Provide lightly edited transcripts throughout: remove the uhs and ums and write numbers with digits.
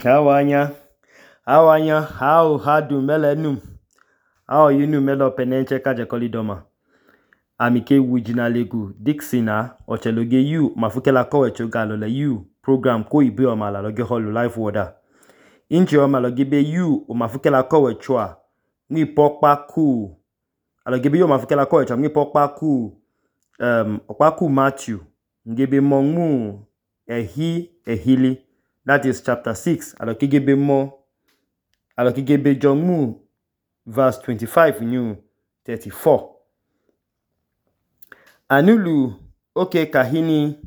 Awanya, how hadu melenum. How you know melo penenche kajakoli doma. Amike wujina legu Dixina ocheloge you mafukela kowe chogalo le you program ko ibe o mala loge holu life water. Inchi o mala gibe you o mafukela kowe chwa. Ni pokpa ku. Alogebe you mafukela kowe chwa ni pokpa ku. Okpa ku Matthew. Ngebe mongu ehili. That is chapter 6. Alokigebe Jongmu verse 25 new 34. Anulu oke kahini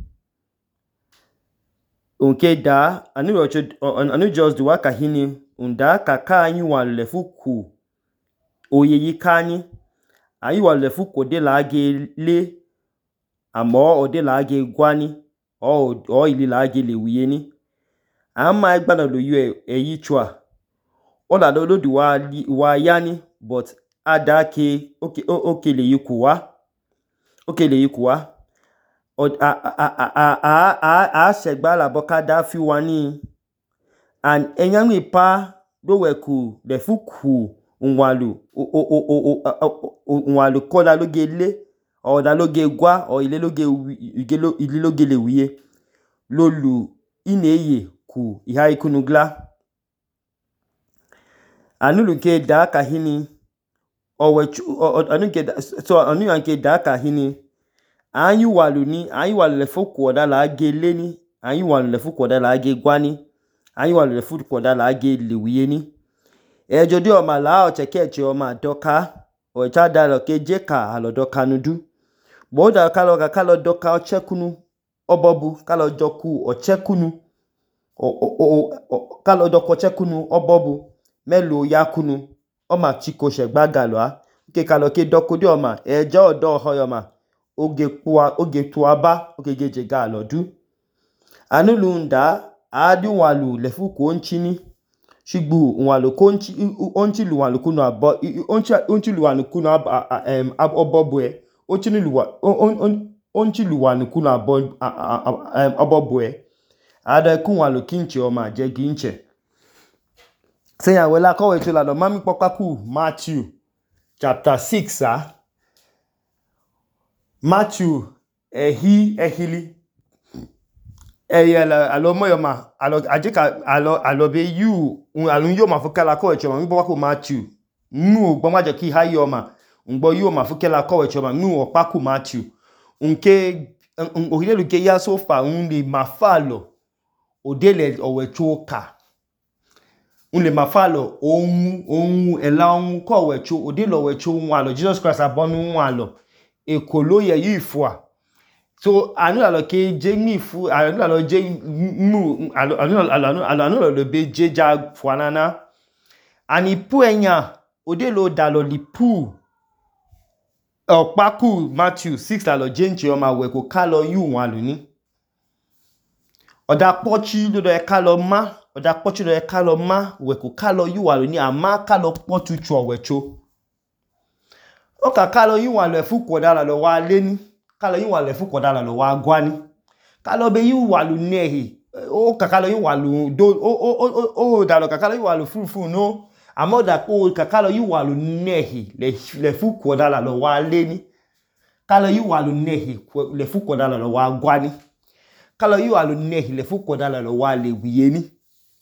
unke da anu just duwa kahini unda kaka anyi walefuku oyeyi kani ayi walefuku de lage le amo ode lage gwani o ili lage le wiyeni ama igbana lo yu eyi chwa ola lo du wa yani but adake oke le yikuwa segba la boka da fi wani and enyanwi pa do weku le fuku unwalu kola loge le o da loge gwa o ile loge le wiye lolu ineye ku iha ikunugla anuluke da kahini anu yanke da kahini anyi walu le fuku oda la age leni anyi walu le fuku oda la age gwani anyi walu le fuku oda la age lewiye ni ejodi o ma la o chekeche o ma doka o cha da lo ke je ka alo doka nudu bo da kalo doka o chekunu obobu kalo doku o chekunu kalo doko chekunu obobu melo yakunu o ma chiko segbagalo a ke kalo ke doku di o ma ejo odo hoyoma oge tuaba ogeje ga lodu anulunda adiwalu lefuku onchini shigbu unwalu konchi onchilu walu kunu abo onchilu walu kunu abobwe onchilu walu kunu abobwe ada kunwalu kinchi o ma je ginche seya wela kowe tula lo mami popaku Matthew chapter 6 Matthew ehili eyela alomoyoma ajika alobe you alun yo mafukela ko echoma ngbo wako Matthew nu gbo majo ki hayoma ngbo yo mafukela ko echoma nu opaku Matthew nke ohilelu ke ya so fa unle mafalo odele owechoka unle mafalo ohun ela ohun ko wecho odele owecho ohun alo Jesus Christ abonu ohun alo ekoloye yifua so anu alo ke je ni fu anu alo je mu anu lo be je ja fuanana ani pu enya odelo dalo lipu opaku Matthew 6 alo je nche o ma we ko kalo yu wan lu ni oda pochi do e kalo ma oda pochi do e kalo ma we ko kalo yu wan lu ni ama kalo potu chu wecho o ka kalo yu wan le fu ko dala lo wa leni kalo yu wan le fu ko dala lo wa gwani kalo be yu wan lu nehi o ka kalo yu wan lu do o dalo ka kalo yu wan lu fu no amoda ko ka kalo yu wan lu nehi le fu ko dala lo wa leni kalo yu wan lu nehi le fu ko dala lo wa gwani kalo yu wan lu nehi le fu ko dala lo wa le wiyeni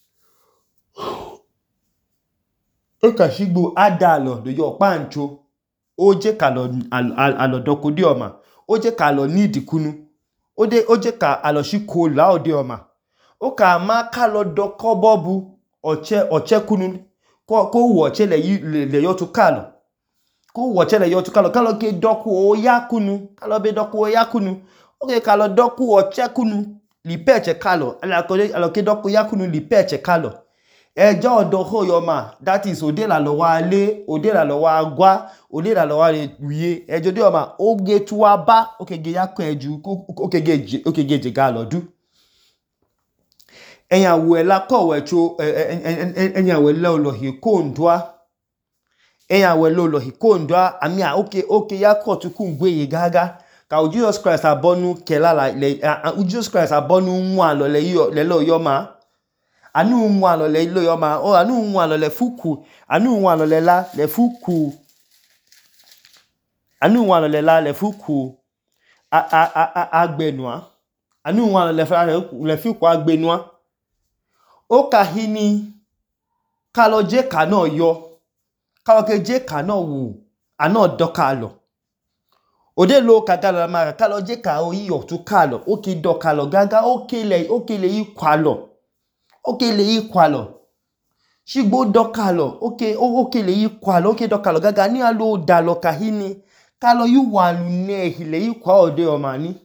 o ka shigbo adalo do yo pancho o je ka lo doko di oma o je ka lo need kunu o je ka alo shiko la odi oma o ka ma ka lo doko bobu oche kunu ko wo che le yo to kalo ko wo che le yo to kalo ke doku o yakunu kalo be doku o yakunu o ke kalo doku oche kunu li peche kalo alo ke doku yakunu li peche kalo ejo odo hoyoma that is odela lo wa le odela lo wa gwa odela lo wa le wiye ejo de oma oge tuaba okege yakọ eju okege ga lodu enyawo ela kowe cho enyawo le olohi kondwa enyawo le olohi kondwa ami a oke yakọ tukun gwe gaga ka Jesus Christ abonu kelala le Jesus Christ abonu nwa lo le lo yoma anu nwa lo le lo yo ma o anu nwa lo le fuku anu nwa lo le la le fuku anu nwa lo le la le fuku agbenua anu nwa lo le fuku agbenua o ka hini ka lo je ka na yo ka lo ke je ka na wu ana doka lo ode lo ka ga lo ma ka lo je ka o yi otu ka lo o ki doka lo gaga o kele yi kwa lo o kele yi kwa lo shigbo doka lo o kele yi kwa lo o ke doka lo gaga ni alo da lo ka hini ka lo yu wa lu ne ile yi kwa ode o ma ni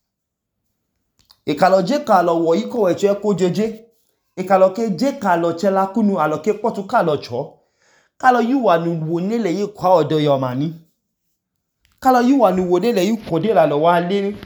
e ka lo je ka lo wo yi ko we che ko jeje e ka lo ke je ka lo che la kunu alo ke potu ka lo cho ka lo yu wa nu wo ne le yi kwa ode o ma ni kalo yu wa nu wo de le yu ko de la lo wa le ni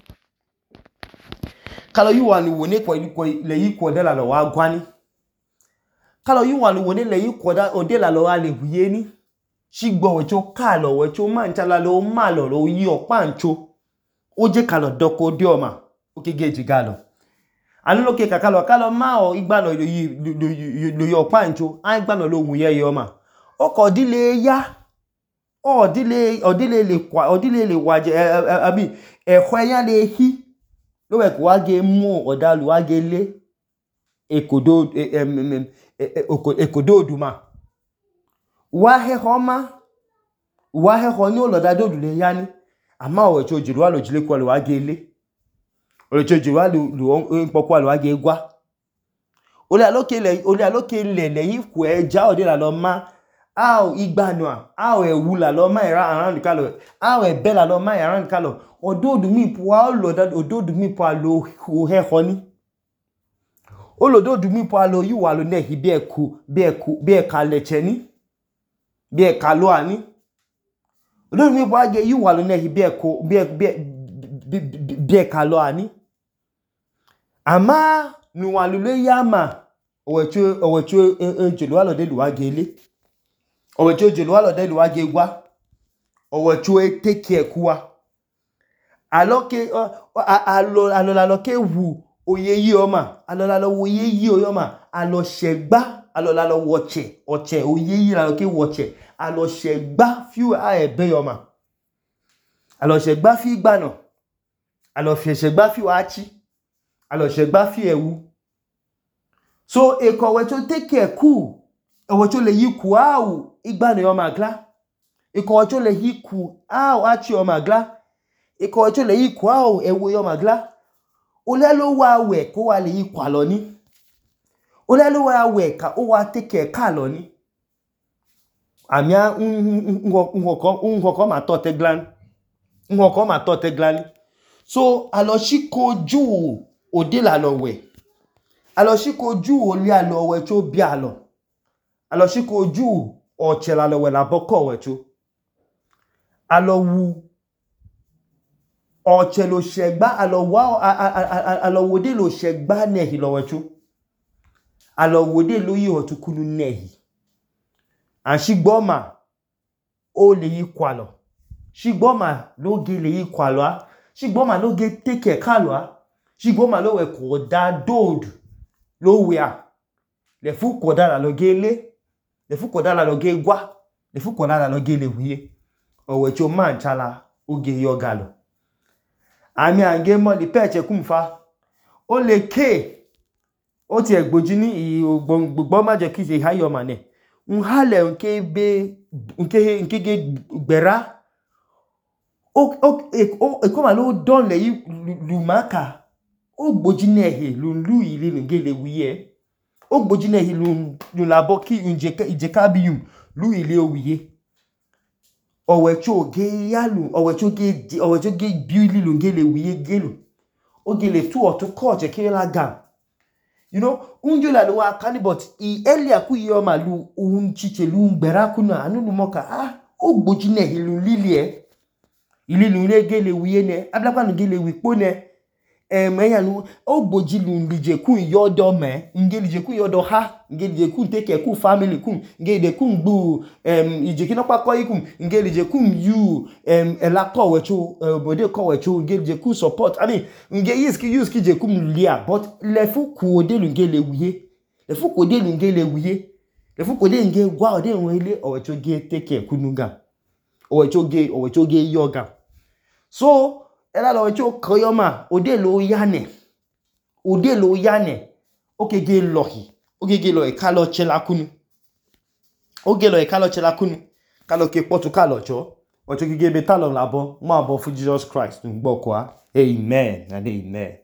kalo yu wa nu wo ne ko le yu ko de la lo wa gwa ni kalo yu wa nu wo ne le yu ko da o de la lo wa le buye ni shigbo we cho ka lo we cho ma ncha la lo ma lo yi opa ncho o je kalo doko de o ma o ke geji ga lo anu lo ke ka lo ma o igba lo yi opa ncho a igba lo ohun ye yo ma o ko dile ya odile le waje abi ehwe yan le hi lo we ko wa ge mu odalu wa ge le ekodo oduma wa he ho ni oloda dodu le ya ni ama o che ojiru wa lo jile ko lo wa ge le o che ojiru wa lo npopo lo wa ge gwa ole aloke le yi ku eja ode la lo ma ao igbanua ao ewula lo ma around kalo ao ebela lo ma around kalo ododu mi po a lo ododu mi po a lo ho he ho ni olododu mi po a lo yi wa lo ne hi bi e ka leche ni bi e ka lo ani ododu mi po a ge yi wa lo ne hi bi e ka lo ani ama nu wa lo le yama owecho ejelu wa lo de lu wa gele owecho ejelu wa lo de lu wa ge gwa owecho take care kuwa aloke aloke wu oye yi o ma alola lo wo ye yi o ma alo segba alola lo woche oche oye yi la ke woche alo segba fiu a ebe yo ma alo segba fi gba no alo fi segba fi wa chi alo segba fi ewu so e ko we to take care ku we to le yi ku awu igba no ma gla e ko we to le yi ku awu achi o ma gla e ko we to le yi ku awu ewu yo ma gla ole lo wa we ko wa le yi kwa lo ni ole lo wa we ka o wa take care ka lo ni amia ngoko ma to te glan ngoko ma to te glan so alo shiko ju ode la lo we alo shiko ju ole alo we cho bi alo shiko ju o che la lo we la boko we cho alo wu o che lo segba alo wa alo wode lo segba nehi lo we cho alo wode lo yi otukunu nehi an shigboma o le yi kwalo shigboma lo ge le yi kwalo shigboma lo ge take kalo shigboma lo we ko da dod lo we a le fu ko da la lo ge le fu ko da la lo ge gwa le fu ko da la lo ge le wiye o we cho man chala o ge yo galo ami ange mo li peche kumfa o le ke o ti egboji ni gbogbo ma je ki je hayo mane nhale nke ge gbera o ko ma lo don le lu maka o gboji nehe lu ile nge le wiye o gboji nehe lu labo ki ije ka biyum lu ile o wiye owecho ge yalu owecho ge biuli lu nge le wiye gelu o ge le tu otu ko je ke la gam you know unjola lo wa kani but earlier ku yo ma lu chiche lu ngbera kuna anu lu moka o gboji nehe lu lilie ile lu le ge le wiye ne ablapa lu ge le wipo ne eyanu o gboji lu lije ku yodo me nge lije ku yodo ha nge lije ku take ku family ku nge de ku gbu ije kino pako iku nge lije ku you ela ko wecho bode ko wecho nge lije ku support I mean nge use ki je ku lia but le fu ku ode lu nge le wiye le fu ko de nge le wiye le fu ko de nge gwa o de won ile o cho ge take kunuga o cho ge yoga so ela lo cho koyoma o de lo yane oke ge lohi oke ge lo e ka lo chela kunu oge lo e ka lo chela kunu ka lo ke potu ka lo cho o cho ge be ta lo labo mo abo fu Jesus Christ ngbo kwa amen and amen.